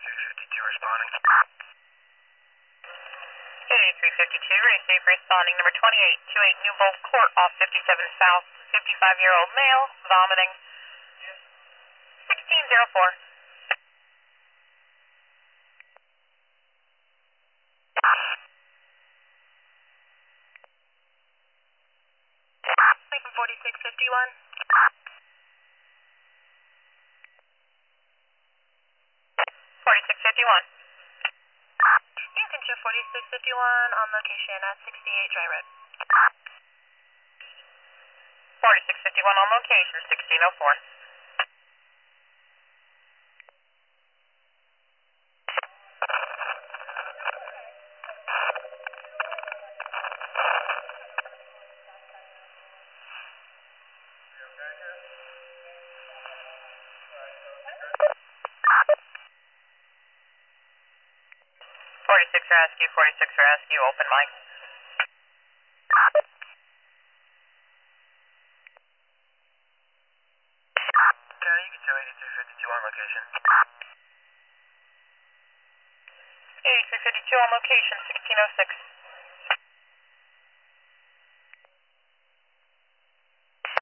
8352 responding. 8352, receive responding number 2828 Newbold Court off 57 South, 55-year-old male, vomiting. 1604. From 4651. 4651. Houston 4651 on location at 68 Dry Road. 4651 on location, 1604. Rescue, 46 Rescue, open mic. County, you can show 8352 on location. 8352 on location, 1606.